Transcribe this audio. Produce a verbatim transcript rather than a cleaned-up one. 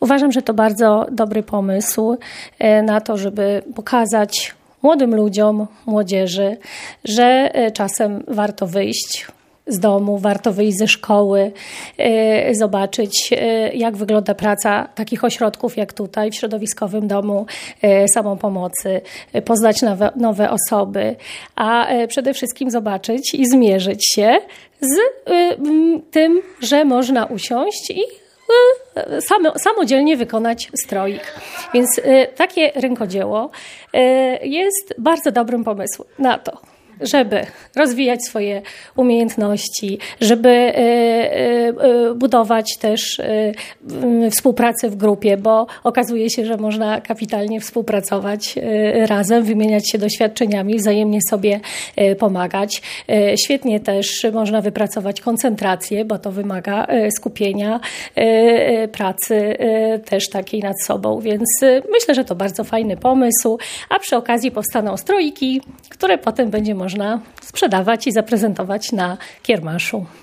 Uważam, że to bardzo dobry pomysł na to, żeby pokazać młodym ludziom, młodzieży, że czasem warto wyjść z domu, warto wyjść ze szkoły, zobaczyć, jak wygląda praca takich ośrodków jak tutaj w Środowiskowym Domu Samopomocy, poznać nowe, nowe osoby, a przede wszystkim zobaczyć i zmierzyć się z tym, że można usiąść i samodzielnie wykonać stroik. Więc takie rękodzieło jest bardzo dobrym pomysłem na to, żeby rozwijać swoje umiejętności, żeby budować też współpracę w grupie, bo okazuje się, że można kapitalnie współpracować razem, wymieniać się doświadczeniami, wzajemnie sobie pomagać. Świetnie też można wypracować koncentrację, bo to wymaga skupienia, pracy też takiej nad sobą, więc myślę, że to bardzo fajny pomysł, a przy okazji powstaną stroiki, które potem będzie można można sprzedawać i zaprezentować na kiermaszu.